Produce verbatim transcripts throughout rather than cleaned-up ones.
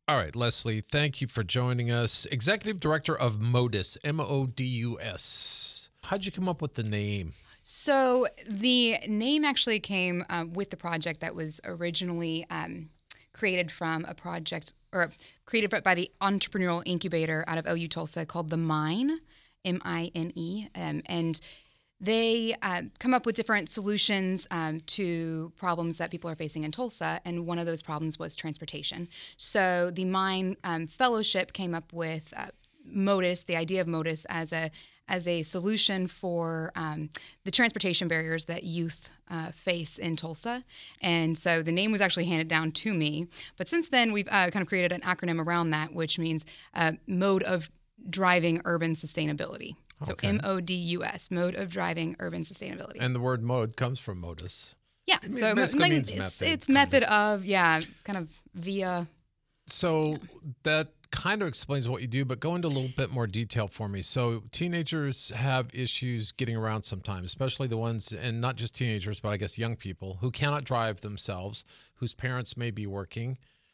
All right, Leslie, thank you for joining us. Executive Director of Modus, M O D U S. How'd you come up with the name? So the name actually came um, with the project that was originally um, created from a project or created by the entrepreneurial incubator out of O U Tulsa called The Mine, M I N E. Um, and they uh, come up with different solutions um, to problems that people are facing in Tulsa, and one of those problems was transportation. So the Mine um, Fellowship came up with uh, Modus, the idea of Modus as a as a solution for um, the transportation barriers that youth uh, face in Tulsa. And so the name was actually handed down to me. But since then, we've uh, kind of created an acronym around that, which means uh, Mode of Driving Urban Sustainability. So Okay. M O D U S, Mode of Driving Urban Sustainability. And the word mode comes from modus. Yeah, It so basically like, means it's, method, it's kind method of. of, yeah, kind of via. So that kind of explains what you do, but go into a little bit more detail for me. So teenagers have issues getting around sometimes, especially the ones, and not just teenagers, but I guess young people who cannot drive themselves, whose parents may be working.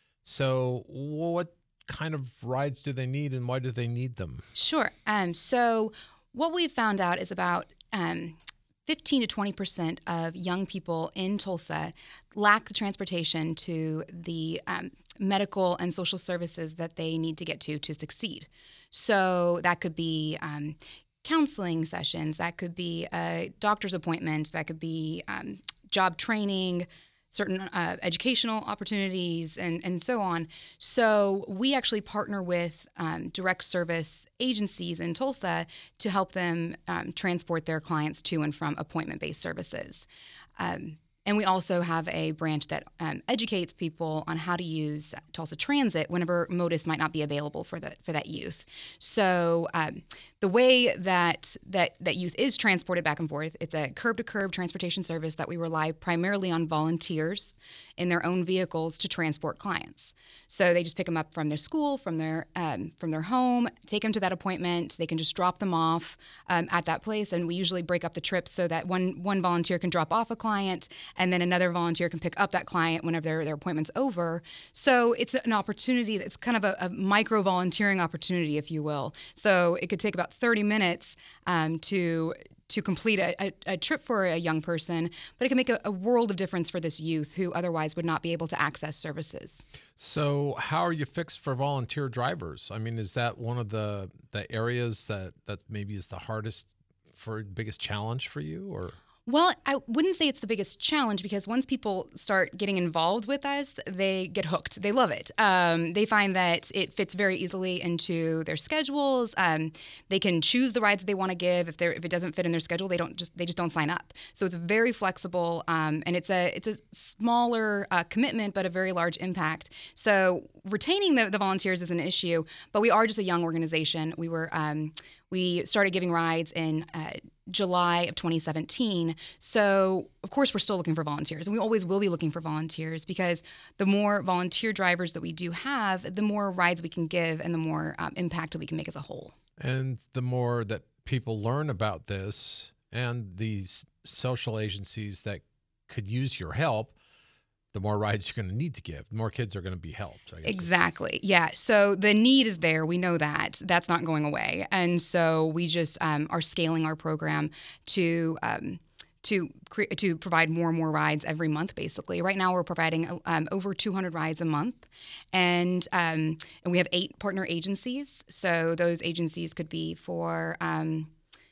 So what kind of rides do they need, and why do they need them? Sure. Um, so what we've found out is about um, fifteen to twenty percent of young people in Tulsa lack the transportation to the um, medical and social services that they need to get to to succeed. So that could be um, counseling sessions, that could be a doctor's appointment, that could be um, job training, certain uh, educational opportunities, and, and so on. So we actually partner with um, direct service agencies in Tulsa to help them um, transport their clients to and from appointment-based services. Um, and we also have a branch that um, educates people on how to use Tulsa Transit whenever Modus might not be available for the for that youth. So um, the way that, that that youth is transported back and forth, it's a curb-to-curb transportation service that we rely primarily on volunteers in their own vehicles to transport clients. So they just pick them up from their school, from their um, from their home, take them to that appointment. They can just drop them off um, at that place, and we usually break up the trips so that one one volunteer can drop off a client, and then another volunteer can pick up that client whenever their, their appointment's over. So it's an opportunity that's kind of a, a micro volunteering opportunity, if you will. So it could take about thirty minutes um, to to complete a, a, a trip for a young person, but it can make a, a world of difference for this youth who otherwise would not be able to access services. So how are you fixed for volunteer drivers? I mean, is that one of the, the areas that, that maybe is the hardest for biggest challenge for you, or? Well, I wouldn't say it's the biggest challenge because once people start getting involved with us, they get hooked. They love it. Um, they find that it fits very easily into their schedules. Um, they can choose the rides that they want to give. If they're if it doesn't fit in their schedule, they don't just they just don't sign up. So it's very flexible, um, and it's a it's a smaller uh, commitment, but a very large impact. So retaining the, the volunteers is an issue, but we are just a young organization. We were um, we started giving rides in Uh, July of twenty seventeen. So, of course, we're still looking for volunteers, and we always will be looking for volunteers because the more volunteer drivers that we do have, the more rides we can give and the more um, impact that we can make as a whole. And the more that people learn about this and these social agencies that could use your help, the more rides you're going to need to give. The more kids are going to be helped, I guess. Exactly. Yeah. So the need is there. We know that. That's not going away. And so we just um, are scaling our program to um, to cre- to provide more and more rides every month, basically. Right now we're providing um, over two hundred rides a month. And um, and we have eight partner agencies. So those agencies could be for... Um,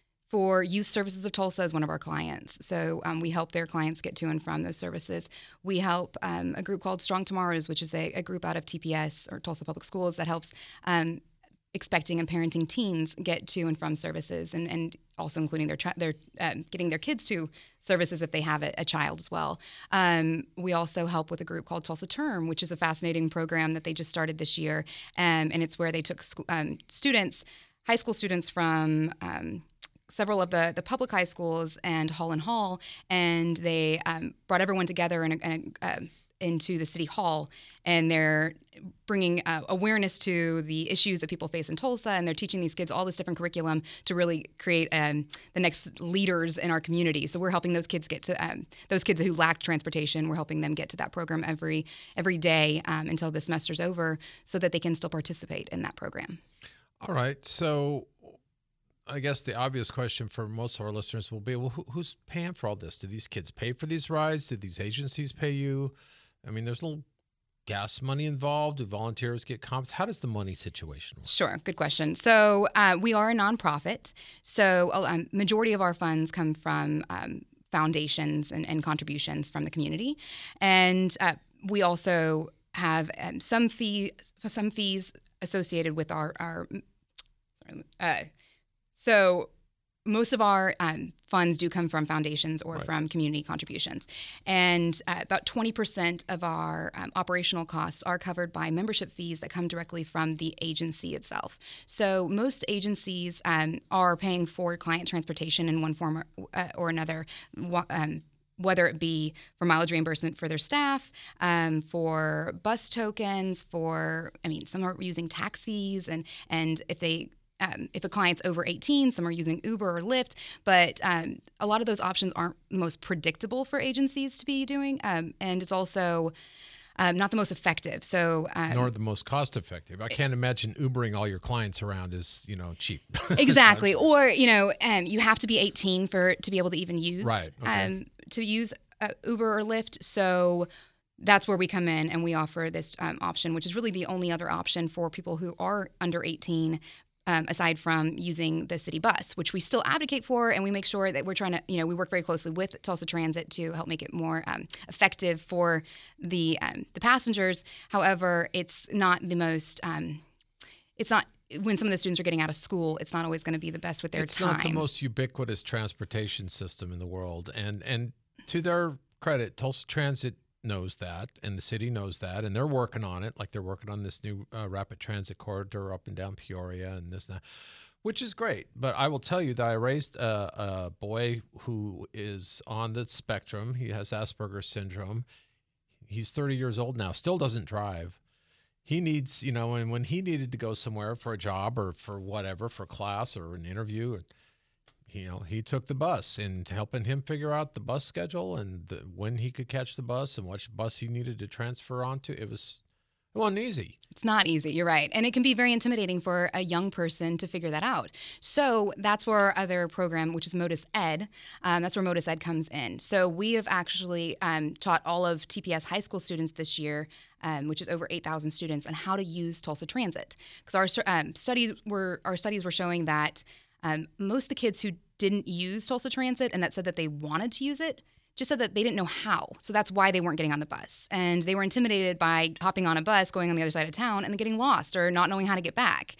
For Youth Services of Tulsa is one of our clients. So um, we help their clients get to and from those services. We help um, a group called Strong Tomorrows, which is a, a group out of T P S or Tulsa Public Schools that helps um, expecting and parenting teens get to and from services, and, and also including their tra- their um, getting their kids to services if they have a, a child as well. Um, we also help with a group called Tulsa Term, which is a fascinating program that they just started this year, um, and it's where they took sc- um, students, high school students from um, several of the, the public high schools and Hall and Hall, and they um, brought everyone together in a, in a, uh, into the city hall, and they're bringing uh, awareness to the issues that people face in Tulsa, and they're teaching these kids all this different curriculum to really create um, the next leaders in our community. So we're helping those kids get to um, those kids who lack transportation. We're helping them get to that program every every day um, until the semester's over, so that they can still participate in that program. All right. So I guess the obvious question for most of our listeners will be, well, who, who's paying for all this? Do these kids pay for these rides? Did these agencies pay you? I mean, there's a little gas money involved. Do volunteers get comps? How does the money situation work? Sure. Good question. So uh, we are a nonprofit. So a um, majority of our funds come from um, foundations and, and contributions from the community. And uh, we also have um, some fee, some fees associated with our, our uh, so most of our um, funds do come from foundations or right. from community contributions. And uh, about twenty percent of our um, operational costs are covered by membership fees that come directly from the agency itself. So most agencies um, are paying for client transportation in one form or, uh, or another, um, whether it be for mileage reimbursement for their staff, um, for bus tokens, for, I mean, some are using taxis, and, and if they Um, if a client's over eighteen, some are using Uber or Lyft, but um, a lot of those options aren't the most predictable for agencies to be doing, um, and it's also um, not the most effective. So, um, nor the most cost effective. I can't imagine Ubering all your clients around is, you know, cheap. Exactly. Or, you know, um, you have to be eighteen for to be able to even use right. okay. um, to use uh, Uber or Lyft. So that's where we come in and we offer this um, option, which is really the only other option for people who are under eighteen. Um, aside from using the city bus, which we still advocate for, and we make sure that we're trying to, you know, we work very closely with Tulsa Transit to help make it more um, effective for the um, the passengers. However, it's not the most, um, it's not, when some of the students are getting out of school, it's not always going to be the best with their it's time. It's not the most ubiquitous transportation system in the world. And, and to their credit, Tulsa Transit knows that, and the city knows that, and they're working on it. Like they're working on this new uh, rapid transit corridor up and down Peoria and this and that, which is great. But I will tell you that I raised a, a boy who is on the spectrum. He has Asperger's syndrome. He's thirty years old now, still doesn't drive. He needs, you know, and when he needed to go somewhere for a job or for whatever, for class or an interview, you know, he took the bus, and helping him figure out the bus schedule and the, when he could catch the bus and which bus he needed to transfer onto, it was, it wasn't easy. It's not easy, you're right. And it can be very intimidating for a young person to figure that out. So that's where our other program, which is Modus Ed, um, that's where Modus Ed comes in. So we have actually um, taught all of T P S high school students this year, um, which is over eight thousand students, on how to use Tulsa Transit. Because our um, studies were our studies were showing that Um, most of the kids who didn't use Tulsa Transit and that said that they wanted to use it just said that they didn't know how. So that's why they weren't getting on the bus. And they were intimidated by hopping on a bus, going on the other side of town, and then getting lost or not knowing how to get back.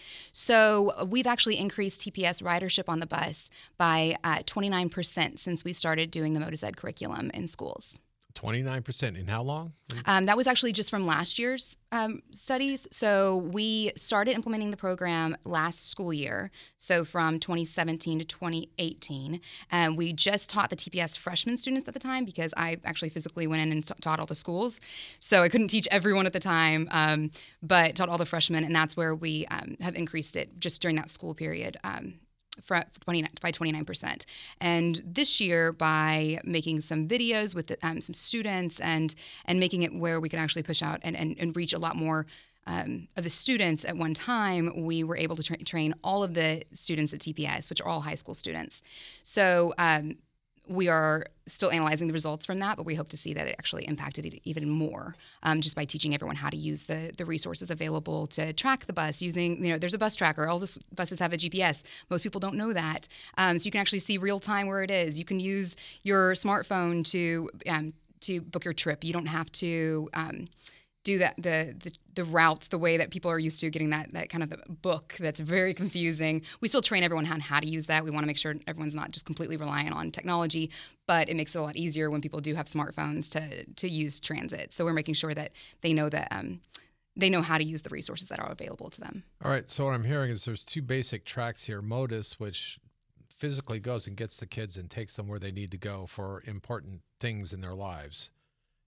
So we've actually increased T P S ridership on the bus by uh, twenty-nine percent since we started doing the Modus Ed curriculum in schools. twenty-nine percent in how long? Um, that was actually just from last year's um, studies. So we started implementing the program last school year, so from twenty seventeen to twenty eighteen. Um, we just taught the T P S freshman students at the time because I actually physically went in and t- taught all the schools. So I couldn't teach everyone at the time, um, but taught all the freshmen, and that's where we um, have increased it just during that school period. Um, For twenty by twenty-nine percent. And this year, by making some videos with um, some students and and making it where we can actually push out and, and, and reach a lot more um, of the students at one time, we were able to tra- train all of the students at T P S, which are all high school students. So um, we are still analyzing the results from that, but we hope to see that it actually impacted it even more um, just by teaching everyone how to use the the resources available to track the bus using, you know, there's a bus tracker. All the s- buses have a G P S. Most people don't know that. Um, so you can actually see real time where it is. You can use your smartphone to um, to book your trip. You don't have to um, do that the, the the routes the way that people are used to getting that that kind of book that's very confusing. We still train everyone on how to use that. We want to make sure everyone's not just completely reliant on technology, but it makes it a lot easier when people do have smartphones to to use transit. So we're making sure that they know that um, they know how to use the resources that are available to them. All right. So what I'm hearing is there's two basic tracks here. Modus, which physically goes and gets the kids and takes them where they need to go for important things in their lives.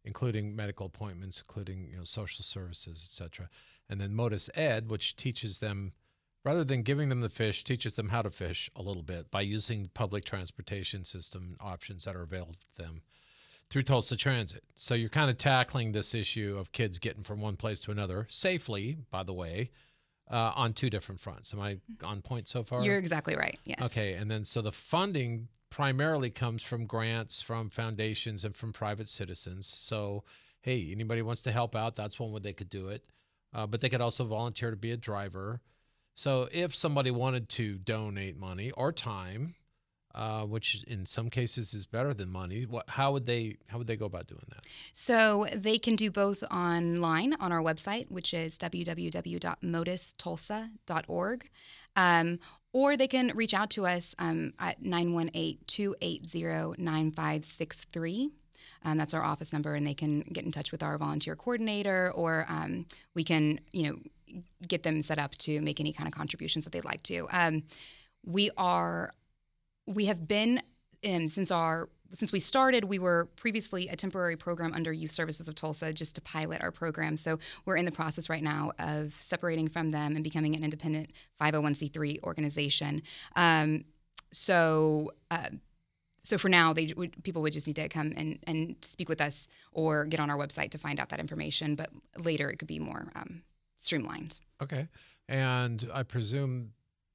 including medical appointments, including you know social services, et cetera. And then Modus Ed, which teaches them, rather than giving them the fish, teaches them how to fish a little bit by using public transportation system options that are available to them through Tulsa Transit. So you're kind of tackling this issue of kids getting from one place to another safely, by the way, uh, on two different fronts. Am I on point so far? You're exactly right. Yes. Okay. And then so the funding primarily comes from grants, from foundations, and from private citizens. So, hey, anybody wants to help out, that's one way they could do it. Uh, but they could also volunteer to be a driver. So if somebody wanted to donate money or time, uh, which in some cases is better than money, what, how would they how would they go about doing that? So they can do both online on our website, which is w w w dot modus tulsa dot org, um, or they can reach out to us um, at nine one eight, two eight zero, nine five six three. Um, that's our office number, and they can get in touch with our volunteer coordinator, or um, we can, you know, get them set up to make any kind of contributions that they'd like to. Um, we are, we have been um, since our since we started. We were previously a temporary program under Youth Services of Tulsa, just to pilot our program. So we're in the process right now of separating from them and becoming an independent five oh one c three organization. Um, so. Uh, So for now, they would, people would just need to come and, and speak with us or get on our website to find out that information. But later, it could be more um, streamlined. Okay. And I presume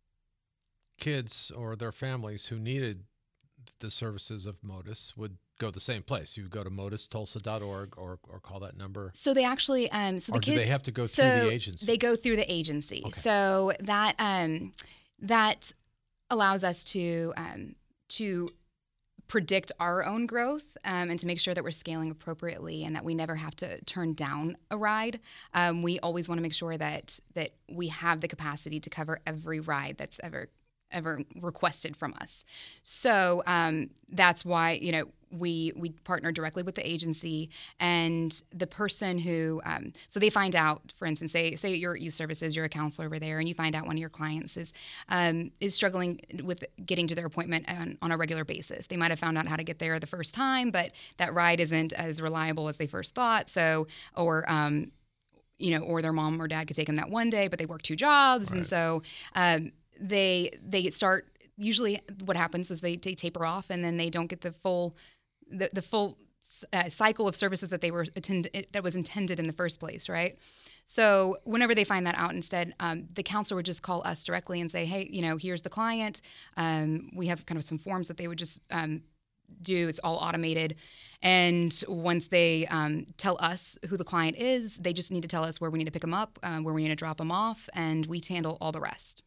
kids or their families who needed the services of Modus would go the same place. You would go to modus tulsa dot org or, or call that number. So they actually, um, so the or kids, do they have to go so through the agency? They go through the agency. Okay. So that um, that allows us to um, to predict our own growth um, and to make sure that we're scaling appropriately and that we never have to turn down a ride. Um, we always want to make sure that that we have the capacity to cover every ride that's ever ever requested from us. So um, that's why, you know, we we partner directly with the agency, and the person who, um, so they find out, for instance, say say you're at Youth Services, you're a counselor over there, and you find out one of your clients is um, is struggling with getting to their appointment on, on a regular basis. They might have found out how to get there the first time, but that ride isn't as reliable as they first thought. So, or um, you know, or their mom or dad could take them that one day, but they work two jobs, right. And so um, they they start. Usually, what happens is they, they taper off, and then they don't get the full the, the full uh, cycle of services that they were attend that was intended in the first place, right? So whenever they find that out, instead, um, the counselor would just call us directly and say, "Hey, you know, here's the client. Um, we have kind of some forms that they would just um, do. It's all automated." And once they um, tell us who the client is, they just need to tell us where we need to pick them up, um, where we need to drop them off, and we handle all the rest.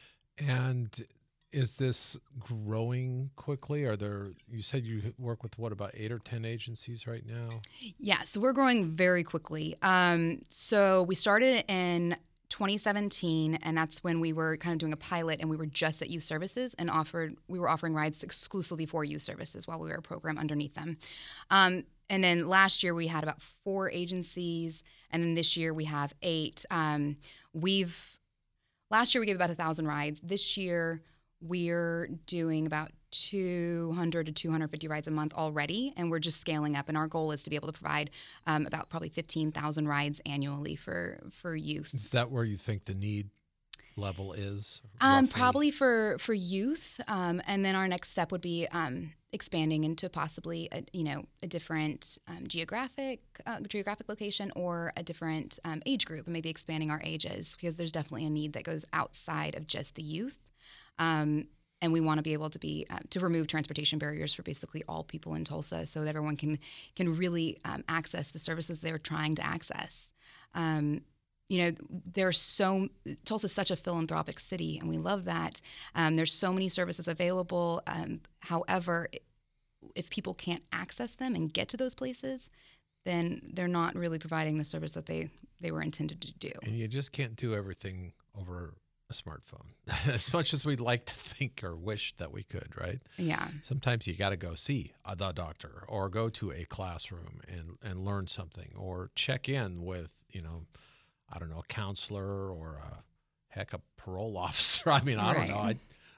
And is this growing quickly? Are there, you said you work with what, about eight or ten agencies right now? Yeah, so we're growing very quickly. Um, so we started in twenty seventeen, and that's when we were kind of doing a pilot, and we were just at Youth Services and offered, we were offering rides exclusively for Youth Services while we were a program underneath them. Um, and then last year we had about four agencies, and then this year we have eight. Um, we've, last year we gave about a thousand rides. This year we're doing about two hundred to two hundred fifty rides a month already, and we're just scaling up. And our goal is to be able to provide um, about probably fifteen thousand rides annually for, for youth. Is that where you think the need level is? Um, probably for, for youth. Um, and then our next step would be um, expanding into possibly a, you know, a different um, geographic uh, geographic location or a different um, age group, and maybe expanding our ages, because there's definitely a need that goes outside of just the youth. Um, and we want to be able to be uh, to remove transportation barriers for basically all people in Tulsa, so that everyone can can really um, access the services they're trying to access. Um, you know, there's so Tulsa's such a philanthropic city, and we love that. Um, there's so many services available. Um, however, if people can't access them and get to those places, then they're not really providing the service that they they were intended to do. And you just can't do everything over a smartphone, as much as we'd like to think or wish that we could, right? Yeah. Sometimes you got to go see a, the doctor, or go to a classroom and, and learn something, or check in with, you know, I don't know, a counselor or a heck, a parole officer. I mean, I Right. don't know. I,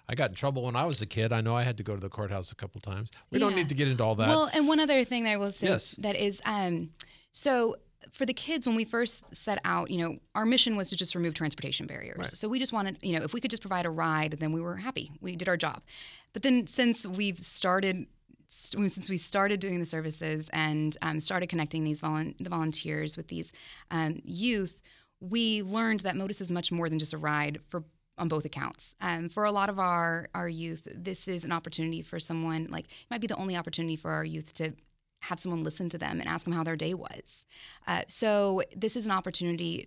I got in trouble when I was a kid. I know I had to go to the courthouse a couple times. We Yeah. don't need to get into all that. Well, and one other thing that I will say Yes. that is, um, so for the kids, when we first set out, you know, our mission was to just remove transportation barriers. Right. So we just wanted, you know, if we could just provide a ride, then we were happy. We did our job. But then since we've started, since we started doing the services and um, started connecting these volu- the volunteers with these um, youth, we learned that Modus is much more than just a ride for on both accounts. Um, for a lot of our, our youth, this is an opportunity for someone, like, it might be the only opportunity for our youth to have someone listen to them and ask them how their day was. Uh, so this is an opportunity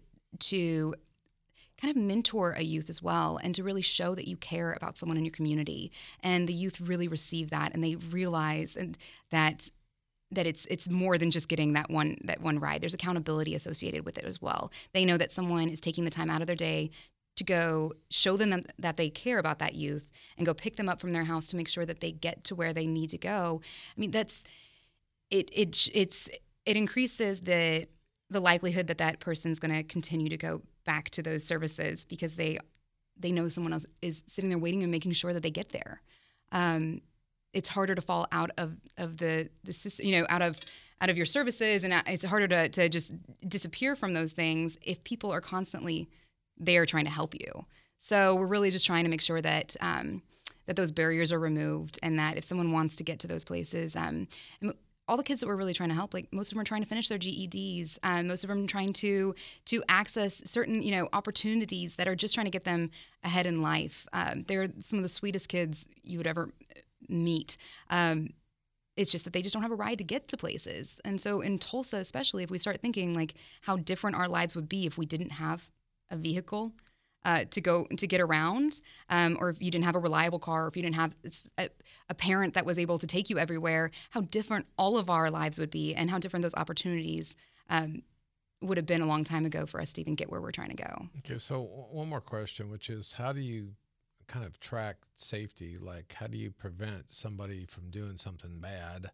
to kind of mentor a youth as well and to really show that you care about someone in your community. And the youth really receive that, and they realize and that that it's it's more than just getting that one that one ride. There's accountability associated with it as well. They know that someone is taking the time out of their day to go show them that they care about that youth and go pick them up from their house to make sure that they get to where they need to go. I mean, that's it. It it's it increases the the likelihood that that person's going to continue to go back to those services because they they know someone else is sitting there waiting and making sure that they get there. Um, it's harder to fall out of of the the system, you know, out of out of your services, and it's harder to to just disappear from those things if people are constantly there trying to help you. So we're really just trying to make sure that um, that those barriers are removed, and that if someone wants to get to those places, um, and all the kids that we're really trying to help, like most of them are trying to finish their G E Ds, um, most of them are trying to to access certain you know opportunities that are just trying to get them ahead in life. Um, they're some of the sweetest kids you would ever meet. Um, It's just that they just don't have a ride to get to places. And so in Tulsa, especially, if we start thinking like how different our lives would be if we didn't have a vehicle uh, to go to get around, um, or if you didn't have a reliable car, or if you didn't have a, a parent that was able to take you everywhere, how different all of our lives would be, and how different those opportunities um, would have been a long time ago for us to even get where we're trying to go. Okay, so one more question, which is how do you kind of track safety? Like, how do you prevent somebody from doing something bad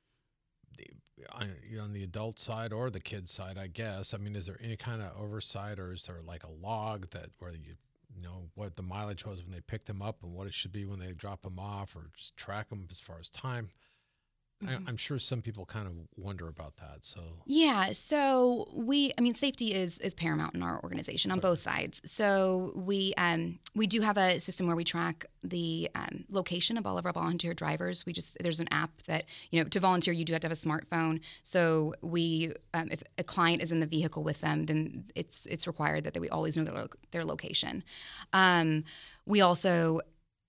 the, on, on the adult side or the kid side, I guess? I mean, is there any kind of oversight, or is there like a log that where you, you know, what the mileage was when they picked them up and what it should be when they drop them off, or just track them as far as time? Mm-hmm. I, I'm sure some people kind of wonder about that. So yeah, so we, I mean, safety is is paramount in our organization on both sides. So we um, we do have a system where we track the um, location of all of our volunteer drivers. We just there's an app that you know to volunteer you do have to have a smartphone. So we um, if a client is in the vehicle with them, then it's it's required that, that we always know their lo- their location. Um, we also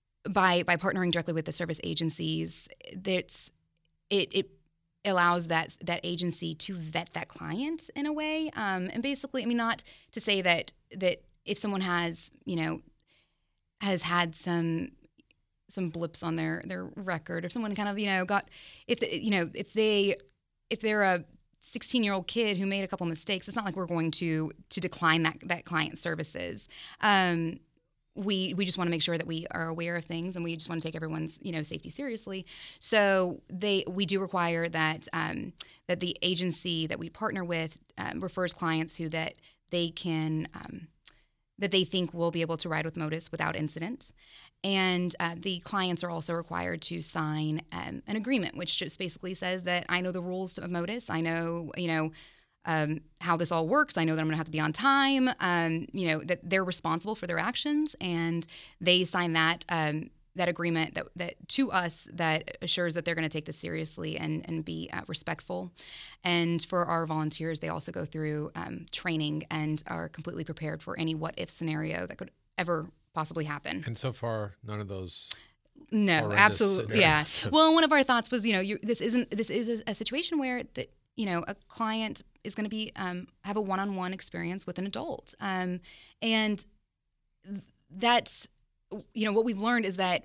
by by partnering directly with the service agencies, that's It, it allows that that agency to vet that client in a way, um, and basically, I mean, not to say that that if someone has, you know, has had some some blips on their their record, if someone kind of, you know, got if the, you know if they if they're a sixteen year old kid who made a couple mistakes, it's not like we're going to to decline that that client's services. Um, We we just want to make sure that we are aware of things, and we just want to take everyone's you know safety seriously. So they we do require that um, that the agency that we partner with um, refers clients who that they can um, that they think will be able to ride with Modus without incident, and uh, the clients are also required to sign um, an agreement, which just basically says that I know the rules of Modus. I know you know. Um, how this all works. I know that I'm going to have to be on time, um, you know, that they're responsible for their actions, and they sign that um, that agreement that, that to us that assures that they're going to take this seriously and, and be uh, respectful. And for our volunteers, they also go through um, training and are completely prepared for any what-if scenario that could ever possibly happen. And so far, none of those... No, absolutely. Yeah. Well, one of our thoughts was, you know, you're, this isn't, this is a, a situation where that, you know, a client is going to be um, have a one-on-one experience with an adult, um, and th- that's you know what we've learned is that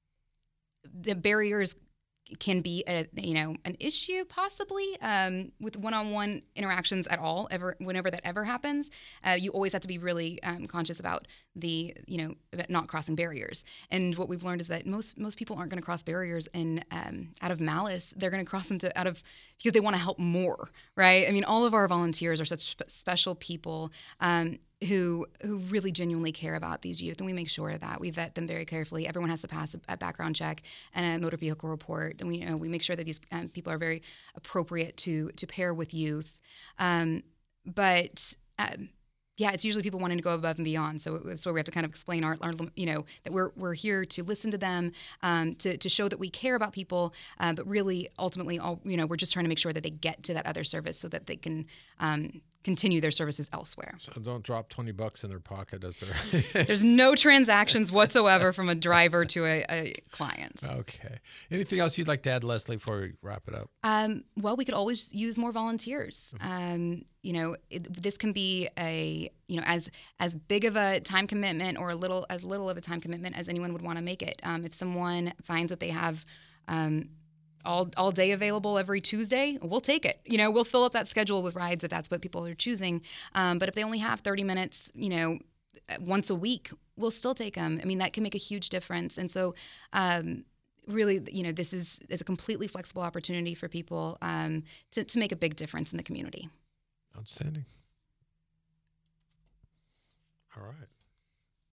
the barriers can be a you know an issue possibly um, with one-on-one interactions at all ever whenever that ever happens. Uh, you always have to be really um, conscious about the you know about not crossing barriers. And what we've learned is that most most people aren't going to cross barriers in um, out of malice. They're going to cross them to out of because they want to help more, right? I mean, all of our volunteers are such spe- special people. Um, who who really genuinely care about these youth, and we make sure that we vet them very carefully. Everyone has to pass a, a background check and a motor vehicle report, and we you know we make sure that these um, people are very appropriate to to pair with youth. Um, but um, yeah, it's usually people wanting to go above and beyond. So that's where we have to kind of explain our, our you know, that we're we're here to listen to them, um, to to show that we care about people, uh, but really ultimately, all you know, we're just trying to make sure that they get to that other service so that they can um, continue their services elsewhere. So don't drop twenty bucks in their pocket as they're. There's no transactions whatsoever from a driver to a, a client. Okay. Anything else you'd like to add, Leslie, before we wrap it up? Um, well, we could always use more volunteers. Um, you know, it, this can be a you know as as big of a time commitment or a little as little of a time commitment as anyone would want to make it. Um, if someone finds that they have um, all all day available every Tuesday, we'll take it. You know, we'll fill up that schedule with rides if that's what people are choosing. Um, but if they only have thirty minutes, you know, once a week, we'll still take them. I mean, that can make a huge difference. And so, um, really, you know, this is is a completely flexible opportunity for people um, to to make a big difference in the community. Outstanding. All right.